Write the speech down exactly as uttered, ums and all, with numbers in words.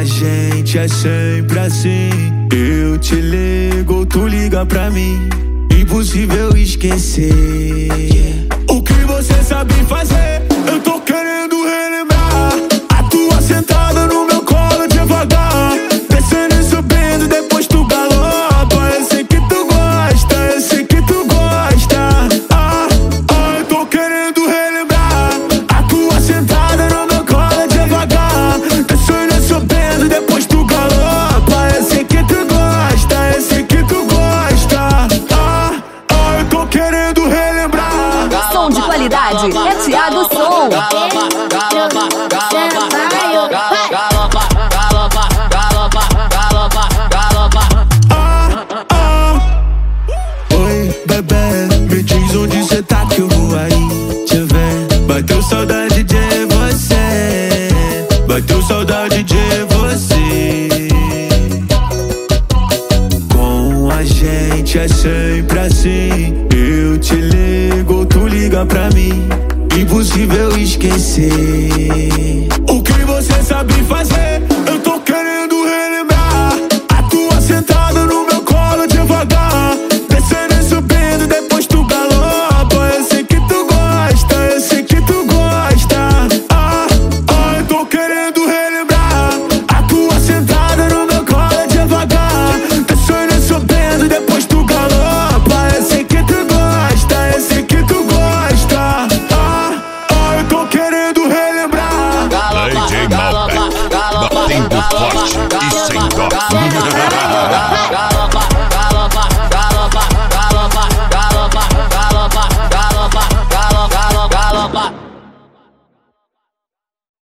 a gente é sempre assim. Eu te ligo, tu liga pra mim. Impossível esquecer o que você sabe fazer. Eu tô querendo relembrar a tua sentada no meu colo devagar, descendo e subindo, depois tu galopa. Eu sei que tu gosta, eu sei que tu gosta. Ah, ah, eu tô querendo relembrar a tua sentada no meu colo devagar, descendo e subindo, depois tu galopa. Eu sei que tu gosta, eu sei que tu gosta. Ah, ah, eu tô querendo relembrar. Som de qualidade é Thiago Som. Galopa, galopa, galopa, galopa, galopa, galopa, galopa, galopa. Ah, ah. Oi, bebê, me diz onde cê tá que eu vou aí te ver. Bateu saudade de você, bateu saudade de você. Com a gente é sempre assim. Eu te ligo, tu liga pra mim. Impossível esquecer o que você sabe fazer. Eu tô querendo relembrar a tua sentada no meu colo devagar, descendo e subindo, depois tu galopa. Eu sei que tu gosta, eu sei que tu gosta. Ah, ah, eu tô querendo relembrar a tua sentada no meu colo devagar, descendo e subindo, depois tu galopa. Eu sei que tu gosta, eu sei que tu gosta. Ah, ah, eu tô querendo relembrar. Galopa, galopa, galopa, Batendo forte.